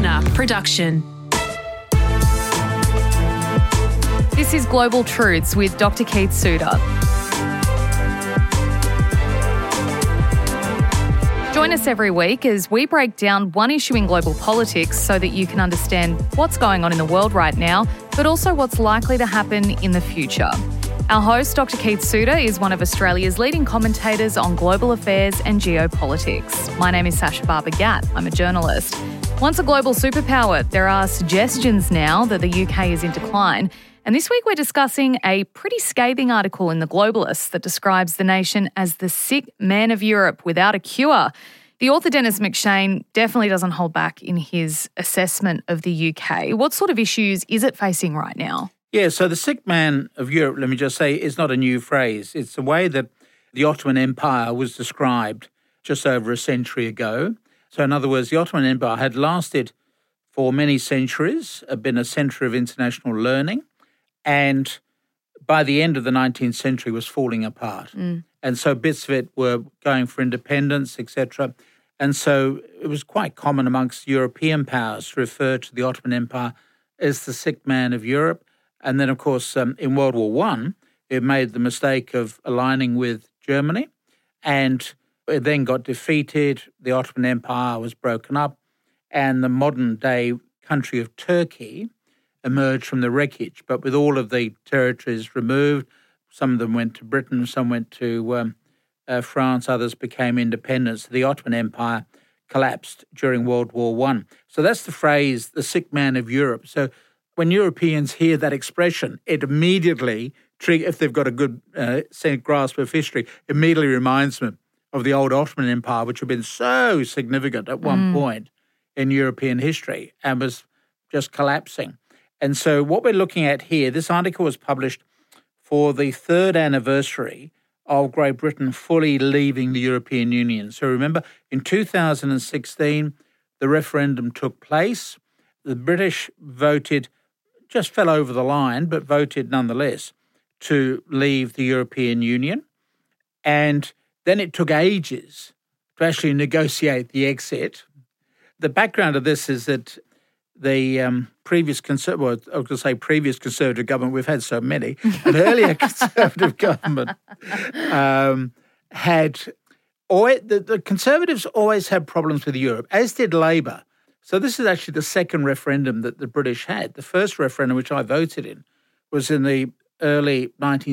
Listener production. This is Global Truths with Dr. Keith Suter. Join us every week as we break down one issue in global politics so that you can understand what's going on in the world right now, but also what's likely to happen in the future. Our host, Dr. Keith Suter, is one of Australia's leading commentators on global affairs and geopolitics. My name is Sasha Barber-Gatt. I'm a journalist. Once a global superpower, there are suggestions now that the UK is in decline. And this week we're discussing a pretty scathing article in The Globalist that describes the nation as the sick man of Europe without a cure. The author Dennis McShane definitely doesn't hold back in his assessment of the UK. What sort of issues is it facing right now? Yeah, so the sick man of Europe, let me just say, is not a new phrase. It's the way that the Ottoman Empire was described just over a century ago. So in other words, the Ottoman Empire had lasted for many centuries, been a centre of international learning, and by the end of the 19th century was falling apart. And so bits of it were going for independence, etc. And so it was quite common amongst European powers to refer to the Ottoman Empire as the sick man of Europe. And then, of course, in World War I, it made the mistake of aligning with Germany, and it then got defeated. The Ottoman Empire was broken up, and the modern-day country of Turkey emerged from the wreckage. But with all of the territories removed, some of them went to Britain, some went to France, others became independent. So the Ottoman Empire collapsed during World War I. So that's the phrase, the sick man of Europe. So when Europeans hear that expression, it immediately, if they've got a good grasp of history, immediately reminds them of the old Ottoman Empire, which had been so significant at one point in European history and was just collapsing. And so what we're looking at here, this article was published for the third anniversary of Great Britain fully leaving the European Union. So remember, in 2016, the referendum took place. The British voted, just fell over the line, but voted nonetheless to leave the European Union. And then it took ages to actually negotiate the exit. The background of this is that the previous Conservative government, we've had so many, an earlier Conservative government the Conservatives always had problems with Europe, as did Labour. So this is actually the second referendum that the British had. The first referendum, which I voted in, was in the early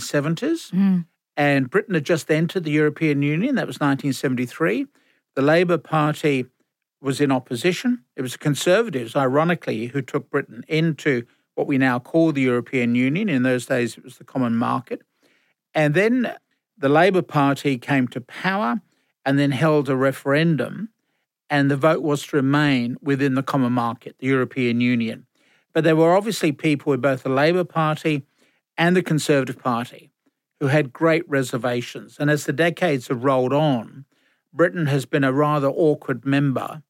1970s, and Britain had just entered the European Union. That was 1973. The Labour Party was in opposition. It was the Conservatives, ironically, who took Britain into what we now call the European Union. In those days, it was the common market. And then the Labour Party came to power and then held a referendum, and the vote was to remain within the common market, the European Union. But there were obviously people with both the Labour Party and the Conservative Party who had great reservations. And as the decades have rolled on, Britain has been a rather awkward member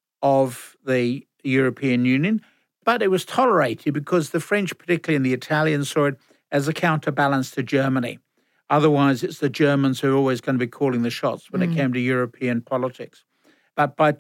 of the European Union, but it was tolerated because the French, particularly, and the Italians saw it as a counterbalance to Germany. Otherwise, it's the Germans who are always going to be calling the shots when it came to European politics. But by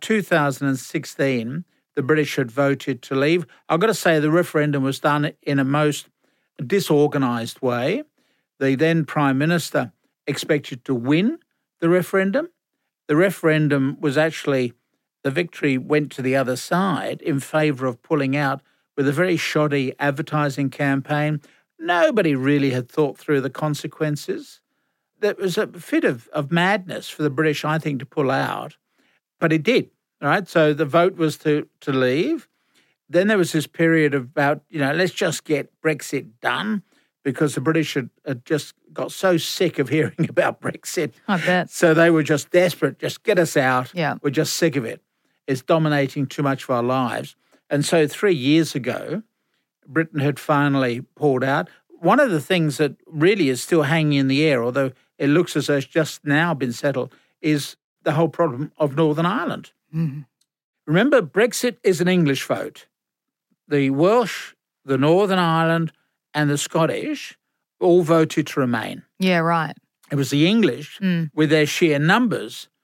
2016, the British had voted to leave. I've got to say the referendum was done in a most disorganised way. The then Prime Minister expected to win the referendum. The referendum was actually, the victory went to the other side in favour of pulling out with a very shoddy advertising campaign. Nobody really had thought through the consequences. There was a fit of madness for the British, I think, to pull out. But it did, right? So the vote was to leave. Then there was this period of about, let's just get Brexit done, because the British had just got so sick of hearing about Brexit. I bet. So they were just desperate, just get us out. Yeah. We're just sick of it. It's dominating too much of our lives. And so 3 years ago, Britain had finally pulled out. One of the things that really is still hanging in the air, although it looks as though it's just now been settled, is the whole problem of Northern Ireland. Mm-hmm. Remember, Brexit is an English vote. The Welsh, the Northern Ireland, and the Scottish all voted to remain. Yeah, right. It was the English, with their sheer numbers,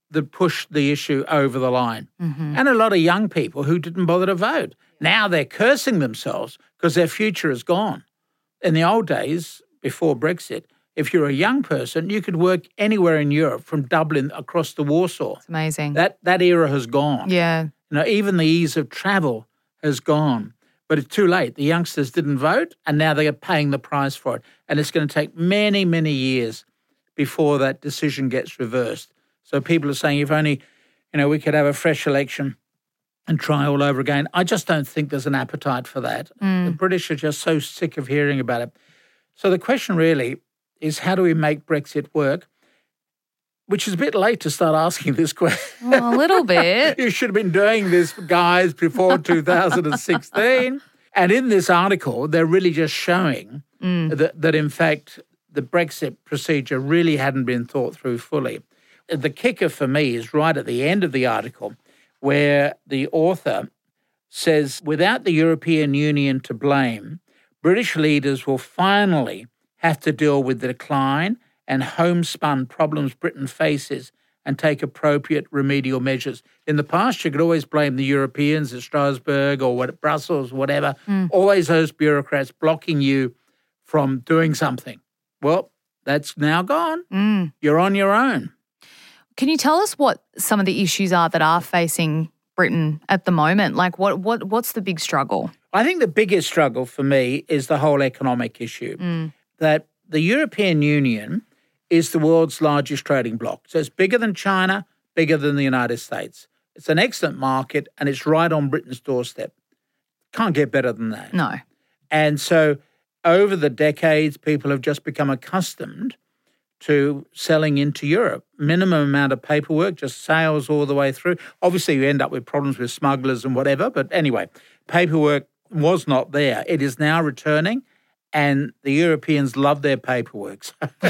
that pushed the issue over the line. And a lot of young people who didn't bother to vote. Now they're cursing themselves because their future is gone. In the old days, before Brexit, if you're a young person, you could work anywhere in Europe from Dublin across to Warsaw. It's amazing. That era has gone. Yeah. Even the ease of travel has gone. But it's too late. The youngsters didn't vote, and now they are paying the price for it. And it's going to take many, many years before that decision gets reversed. So people are saying if only, we could have a fresh election and try all over again. I just don't think there's an appetite for that. The British are just so sick of hearing about it. So the question really is, how do we make Brexit work? Which is a bit late to start asking this question. Well, a little bit. You should have been doing this, guys, before 2016. And in this article, they're really just showing that, in fact, the Brexit procedure really hadn't been thought through fully. The kicker for me is right at the end of the article, where the author says, without the European Union to blame, British leaders will finally have to deal with the decline and homespun problems Britain faces and take appropriate remedial measures. In the past, you could always blame the Europeans at Strasbourg or Brussels, whatever, always those bureaucrats blocking you from doing something. Well, that's now gone. You're on your own. Can you tell us what some of the issues are that are facing Britain at the moment? Like what's the big struggle? I think the biggest struggle for me is the whole economic issue, that the European Union is the world's largest trading bloc. So it's bigger than China, bigger than the United States. It's an excellent market and it's right on Britain's doorstep. Can't get better than that. No. And so over the decades, people have just become accustomed to selling into Europe. Minimum amount of paperwork, just sales all the way through. Obviously, you end up with problems with smugglers and whatever, but anyway, paperwork was not there. It is now returning, and the Europeans love their paperwork.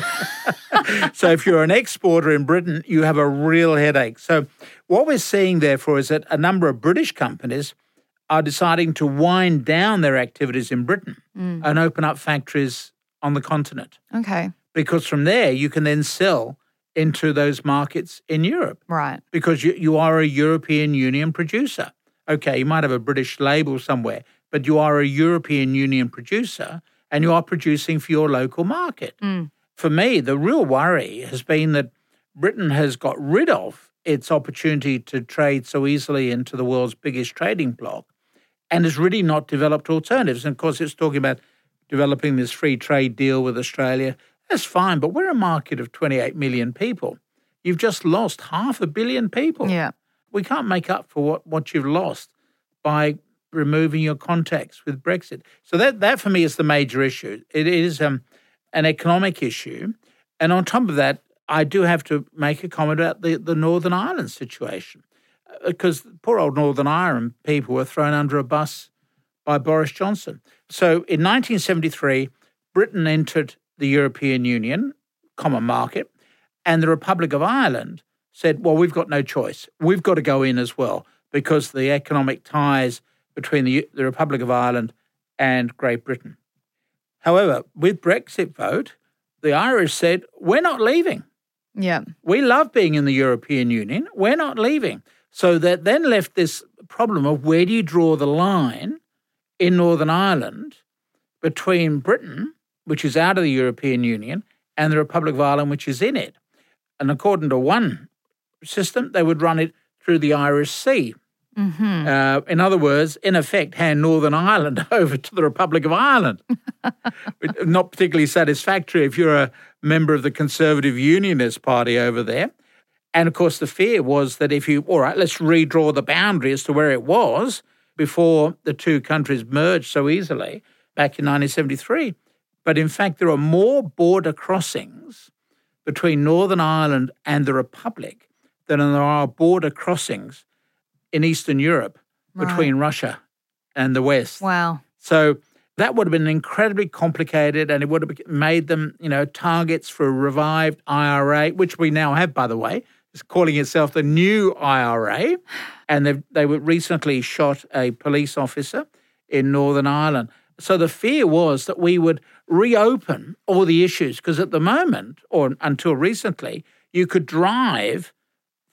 So if you're an exporter in Britain, you have a real headache. So what we're seeing, therefore, is that a number of British companies are deciding to wind down their activities in Britain and open up factories on the continent. Okay. Because from there, you can then sell into those markets in Europe. Right. Because you are a European Union producer. Okay, you might have a British label somewhere, but you are a European Union producer and you are producing for your local market. For me, the real worry has been that Britain has got rid of its opportunity to trade so easily into the world's biggest trading bloc and has really not developed alternatives. And of course, it's talking about developing this free trade deal with Australia. That's fine, but we're a market of 28 million people. You've just lost 500 million people. Yeah. We can't make up for what you've lost by removing your contacts with Brexit. So that for me is the major issue. It is an economic issue. And on top of that, I do have to make a comment about the Northern Ireland situation, because poor old Northern Ireland people were thrown under a bus by Boris Johnson. So in 1973, Britain entered the European Union, common market, and the Republic of Ireland said, well, we've got no choice. We've got to go in as well because the economic ties between the Republic of Ireland and Great Britain. However, with Brexit vote, the Irish said, we're not leaving. Yeah. We love being in the European Union. We're not leaving. So that then left this problem of where do you draw the line in Northern Ireland between Britain, which is out of the European Union, and the Republic of Ireland, which is in it. And according to one system, they would run it through the Irish Sea. Mm-hmm. In other words, in effect, hand Northern Ireland over to the Republic of Ireland. Not particularly satisfactory if you're a member of the Conservative Unionist Party over there. And, of course, the fear was that all right, let's redraw the boundary as to where it was before the two countries merged so easily back in 1973. But, in fact, there are more border crossings between Northern Ireland and the Republic than there are border crossings in Eastern Europe between Russia and the West. Wow. So that would have been incredibly complicated, and it would have made them, targets for a revived IRA, which we now have, by the way. It's calling itself the new IRA. And they recently shot a police officer in Northern Ireland. So the fear was that we would reopen all the issues, because at the moment, or until recently, you could drive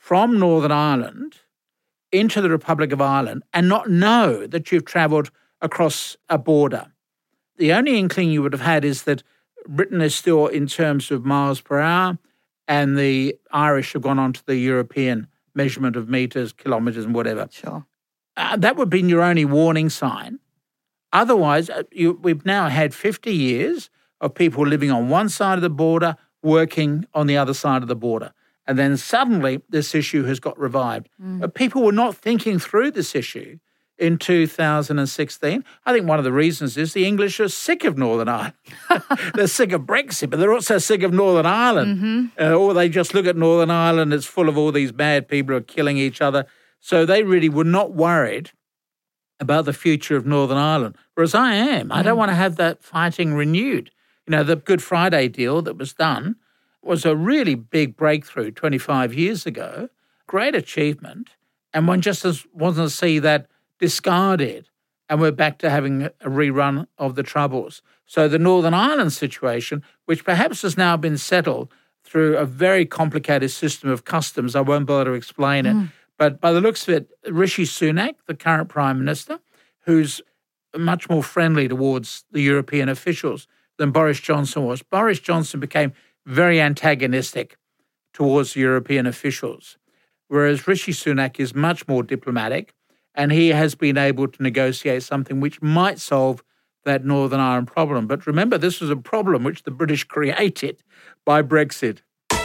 from Northern Ireland into the Republic of Ireland and not know that you've travelled across a border. The only inkling you would have had is that Britain is still in terms of miles per hour and the Irish have gone on to the European measurement of metres, kilometres and whatever. Sure. That would be your only warning sign. Otherwise, we've now had 50 years of people living on one side of the border, working on the other side of the border. And then suddenly this issue has got revived. But people were not thinking through this issue in 2016. I think one of the reasons is the English are sick of Northern Ireland. They're sick of Brexit, but they're also sick of Northern Ireland. Or they just look at Northern Ireland, it's full of all these bad people who are killing each other. So they really were not worried about the future of Northern Ireland, whereas I am. I don't want to have that fighting renewed. You know, the Good Friday deal that was done was a really big breakthrough 25 years ago, great achievement, and one just wants to see that discarded, and we're back to having a rerun of the Troubles. So the Northern Ireland situation, which perhaps has now been settled through a very complicated system of customs, I won't bother to explain it, but by the looks of it, Rishi Sunak, the current Prime Minister, who's much more friendly towards the European officials than Boris Johnson was. Boris Johnson became very antagonistic towards European officials, whereas Rishi Sunak is much more diplomatic, and he has been able to negotiate something which might solve that Northern Ireland problem. But remember, this was a problem which the British created by Brexit.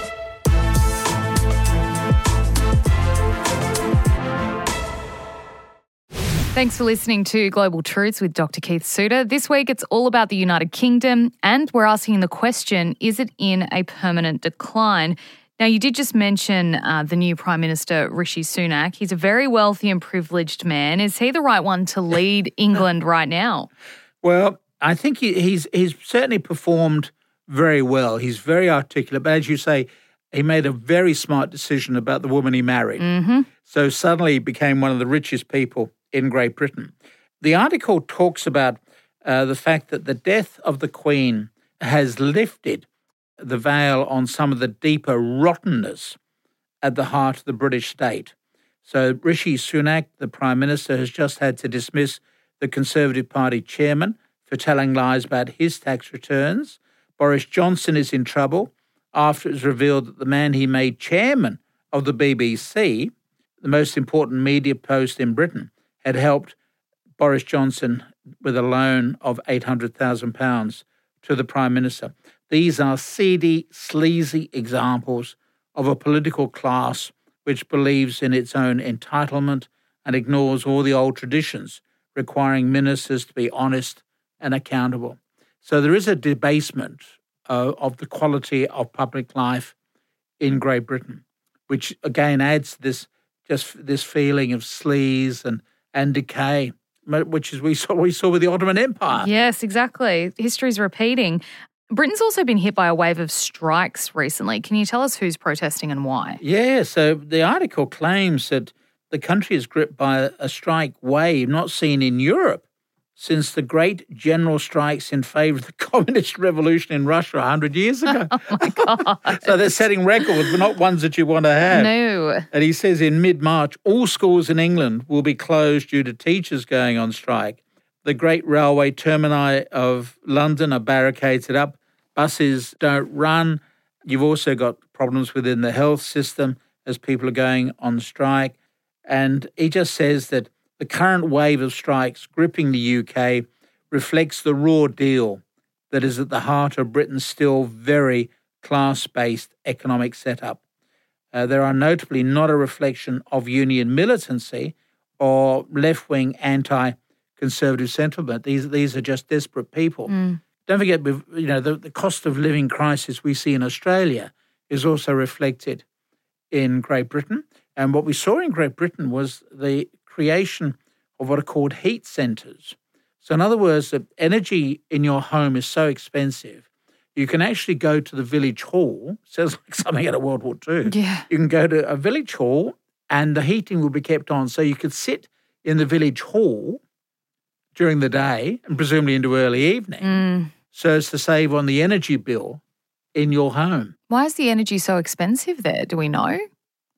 Thanks for listening to Global Truths with Dr. Keith Suter. This week, it's all about the United Kingdom, and we're asking the question, is it in a permanent decline? Now, you did just mention the new Prime Minister, Rishi Sunak. He's a very wealthy and privileged man. Is he the right one to lead England right now? Well, I think he's certainly performed very well. He's very articulate, but as you say, he made a very smart decision about the woman he married. So suddenly he became one of the richest people in Great Britain. The article talks about the fact that the death of the Queen has lifted the veil on some of the deeper rottenness at the heart of the British state. So Rishi Sunak, the Prime Minister, has just had to dismiss the Conservative Party chairman for telling lies about his tax returns. Boris Johnson is in trouble after it was revealed that the man he made chairman of the BBC, the most important media post in Britain, had helped Boris Johnson with a loan of £800,000 to the Prime Minister. These are seedy, sleazy examples of a political class which believes in its own entitlement and ignores all the old traditions requiring ministers to be honest and accountable. So there is a debasement of the quality of public life in Great Britain, which again adds to this feeling of sleaze and decay, which is we saw with the Ottoman Empire. Yes, exactly. History's repeating. Britain's also been hit by a wave of strikes recently. Can you tell us who's protesting and why? Yeah, so the article claims that the country is gripped by a strike wave not seen in Europe since the great general strikes in favour of the communist revolution in Russia 100 years ago. Oh, my God. So they're setting records, but not ones that you want to have. No. And he says in mid-March, all schools in England will be closed due to teachers going on strike. The great railway termini of London are barricaded up. Buses don't run. You've also got problems within the health system as people are going on strike. And he just says that the current wave of strikes gripping the UK reflects the raw deal that is at the heart of Britain's still very class-based economic setup. There are notably not a reflection of union militancy or left-wing anti-conservative sentiment. These are just desperate people. Don't forget, the cost of living crisis we see in Australia is also reflected in Great Britain. And what we saw in Great Britain was the creation of what are called heat centres. So in other words, the energy in your home is so expensive, you can actually go to the village hall. Sounds like something out of World War II. Yeah. You can go to a village hall and the heating will be kept on. So you could sit in the village hall during the day and presumably into early evening so as to save on the energy bill in your home. Why is the energy so expensive there? Do we know?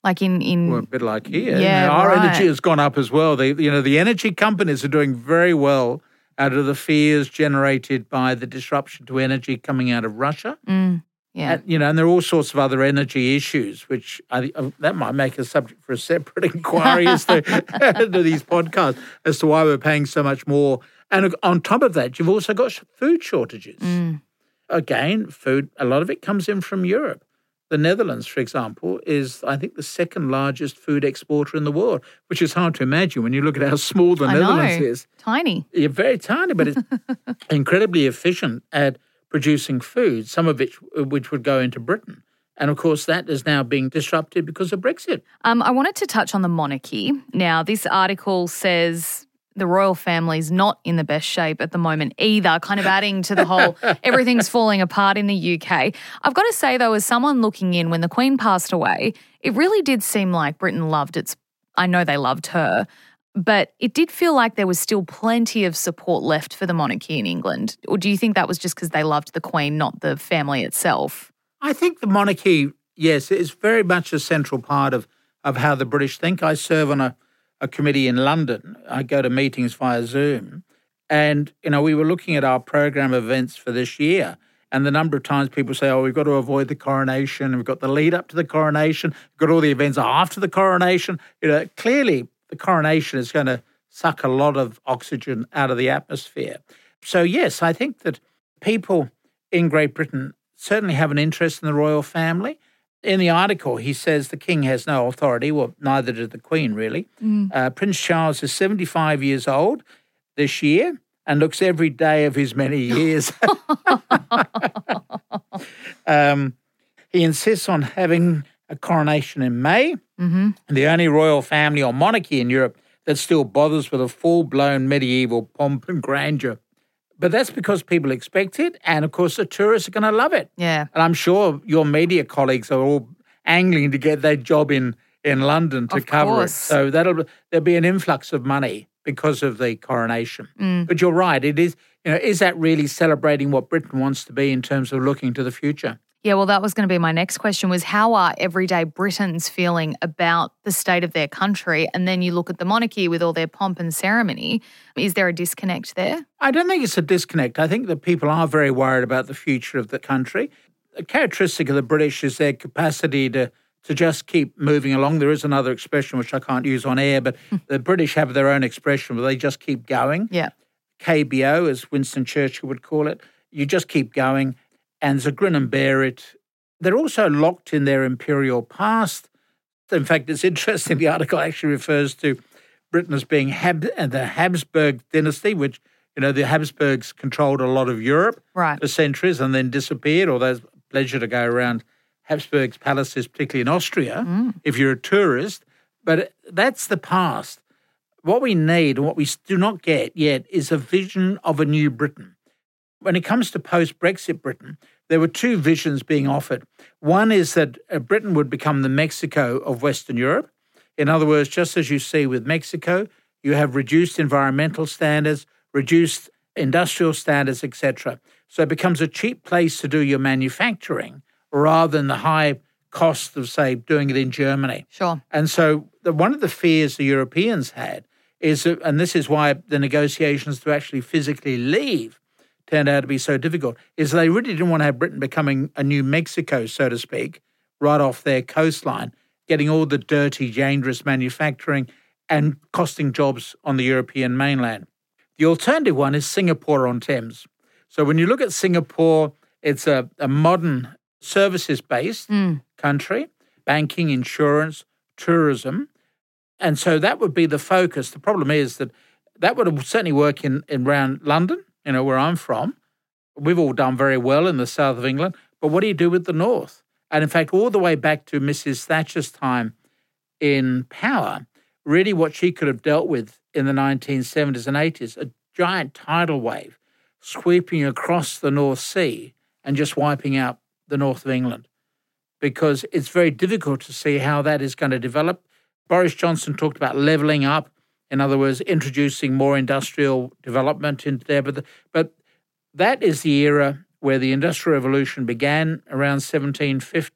Like Well, a bit like here. Yeah, Our right. energy has gone up as well. The energy companies are doing very well out of the fears generated by the disruption to energy coming out of Russia. Yeah. And there are all sorts of other energy issues, which that might make a subject for a separate inquiry as to these podcasts, as to why we're paying so much more. And on top of that, you've also got food shortages. Again, food, a lot of it comes in from Europe. The Netherlands, for example, is, I think, the second largest food exporter in the world, which is hard to imagine when you look at how small the Netherlands is. Tiny. Yeah, very tiny, but it's incredibly efficient at producing food, some of which would go into Britain. And, of course, that is now being disrupted because of Brexit. I wanted to touch on the monarchy. Now, this article says the royal family's not in the best shape at the moment either, kind of adding to the whole everything's falling apart in the UK. I've got to say, though, as someone looking in, when the Queen passed away, it really did seem like Britain loved I know they loved her, but it did feel like there was still plenty of support left for the monarchy in England. Or do you think that was just because they loved the Queen, not the family itself? I think the monarchy, yes, is very much a central part of how the British think. I serve on a committee in London. I go to meetings via Zoom. And, we were looking at our program of events for this year. And the number of times people say, we've got to avoid the coronation. We've got the lead up to the coronation. We've got all the events after the coronation. Clearly the coronation is going to suck a lot of oxygen out of the atmosphere. So, yes, I think that people in Great Britain certainly have an interest in the royal family. In the article, he says the king has no authority. Well, neither did the Queen, really. Prince Charles is 75 years old this year and looks every day of his many years. He insists on having a coronation in May. The only royal family or monarchy in Europe that still bothers with a full-blown medieval pomp and grandeur. But that's because people expect it, and, of course, the tourists are going to love it. Yeah. And I'm sure your media colleagues are all angling to get their job in London to cover it. So there'll be an influx of money because of the coronation. But you're right, it is, is that really celebrating what Britain wants to be in terms of looking to the future? Yeah, well, that was going to be my next question, was how are everyday Britons feeling about the state of their country? And then you look at the monarchy with all their pomp and ceremony. Is there a disconnect there? I don't think it's a disconnect. I think that people are very worried about the future of the country. A characteristic of the British is their capacity to just keep moving along. There is another expression which I can't use on air, but the British have their own expression where they just keep going. Yeah. KBO, as Winston Churchill would call it. You just keep going. And there's a grin and bear it. They're also locked in their imperial past. In fact, it's interesting, the article actually refers to Britain as being the Habsburg dynasty, which, the Habsburgs controlled a lot of Europe for centuries and then disappeared, although it's a pleasure to go around Habsburg's palaces, particularly in Austria, if you're a tourist. But that's the past. What we need and what we do not get yet is a vision of a new Britain. When it comes to post-Brexit Britain, there were two visions being offered. One is that Britain would become the Mexico of Western Europe. In other words, just as you see with Mexico, you have reduced environmental standards, reduced industrial standards, etc. So it becomes a cheap place to do your manufacturing rather than the high cost of, say, doing it in Germany. Sure. And so one of the fears the Europeans had is, and this is why the negotiations to actually physically leave turned out to be so difficult, is they really didn't want to have Britain becoming a new Mexico, so to speak, right off their coastline, getting all the dirty, dangerous manufacturing and costing jobs on the European mainland. The alternative one is Singapore-on-Thames. So when you look at Singapore, it's a modern services-based country, banking, insurance, tourism. And so that would be the focus. The problem is that would certainly work in around London, where I'm from. We've all done very well in the south of England. But what do you do with the north? And in fact, all the way back to Mrs. Thatcher's time in power, really what she could have dealt with in the 1970s and 80s, a giant tidal wave sweeping across the North Sea and just wiping out the north of England, because it's very difficult to see how that is going to develop. Boris Johnson talked about levelling up, in other words, introducing more industrial development into there. But that is the era where the Industrial Revolution began around 1750,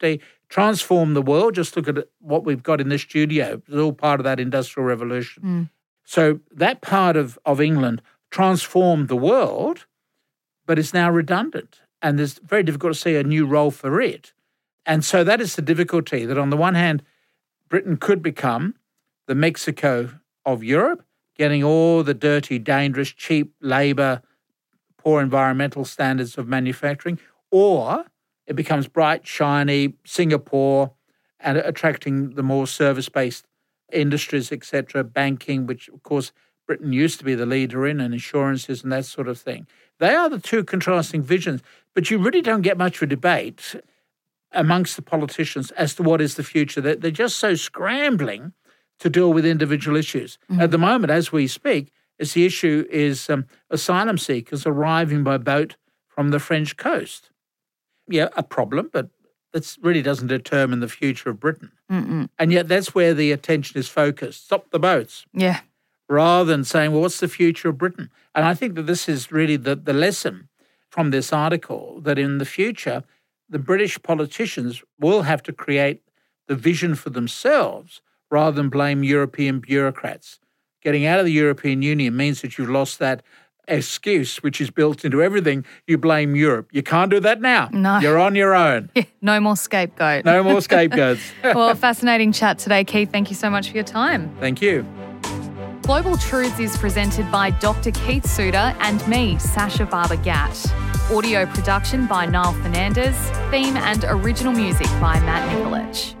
transform the world. Just look at what we've got in this studio. It's all part of that Industrial Revolution. So that part of England transformed the world, but it's now redundant. And it's very difficult to see a new role for it. And so that is the difficulty, that on the one hand, Britain could become the Mexico of Europe, getting all the dirty, dangerous, cheap labour, poor environmental standards of manufacturing, or it becomes bright, shiny Singapore and attracting the more service-based industries, etc., banking, which, of course, Britain used to be the leader in, and insurances and that sort of thing. They are the two contrasting visions, but you really don't get much of a debate amongst the politicians as to what is the future. They're just so scrambling to deal with individual issues. At the moment, as we speak, the issue is asylum seekers arriving by boat from the French coast. Yeah, a problem, but that really doesn't determine the future of Britain. And yet that's where the attention is focused. Stop the boats. Yeah. Rather than saying, well, what's the future of Britain? And I think that this is really the lesson from this article, that in the future, the British politicians will have to create the vision for themselves rather than blame European bureaucrats. Getting out of the European Union means that you've lost that excuse, which is built into everything. You blame Europe. You can't do that now. No. You're on your own. No more scapegoat. No more scapegoats. Well, fascinating chat today, Keith. Thank you so much for your time. Thank you. Global Truths is presented by Dr. Keith Suter and me, Sasha Barber-Gatt. Audio production by Niall Fernandez. Theme and original music by Matt Nikolic.